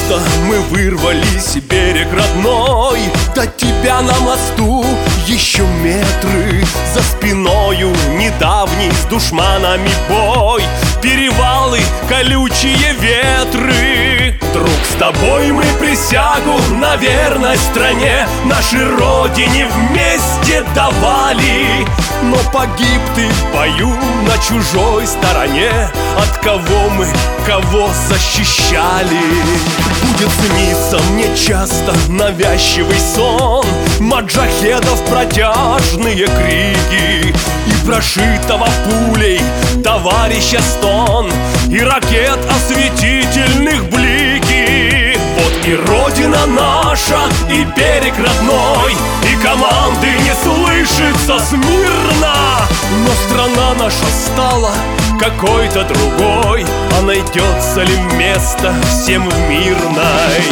Просто мы вырвались, берег родной. До тебя на мосту еще метры, за спиною недавний с душманами бой, перевалы, колючие ветры. Друг, с тобой мы присягу на верность стране, нашей родине вместе давали. Но погиб ты в бою на чужой стороне. От кого мы, кого защищали? Будет сниться мне часто навязчивый сон, маджахедов протяжные крики и прошитого пулей товарища стон, и ракет осветительных блики. Вот и родина наша, и берег родной, и команды не слышится смирно. Но страна наша стала какой-то другой, а найдется ли место всем в мирной?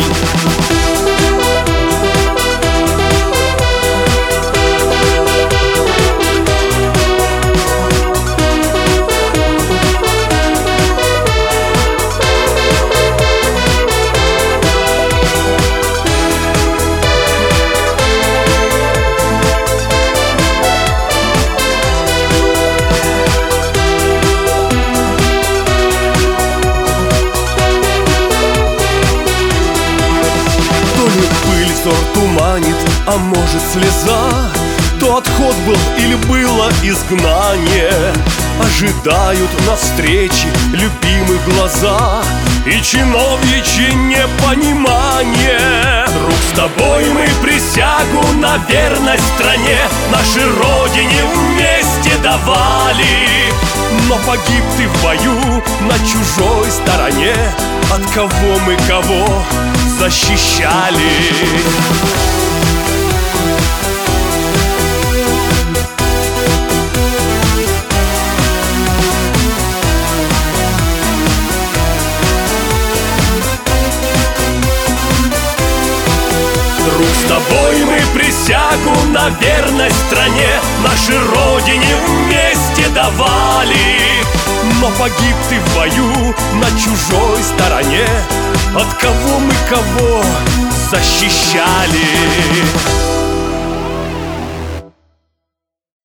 Взор туманит, а может слеза, то отход был или было изгнание. Ожидают на встрече любимых глаза и чиновничье непонимание. Друг, с тобой мы присягу на верность стране, нашей родине вместе давали. Но погиб ты в бою на чужой стороне. От кого мы кого защищали? Друг, с тобой мы присягу на верность стране, нашей родине вместе давали. Но погиб ты в бою на чужой стороне. От кого мы кого защищали?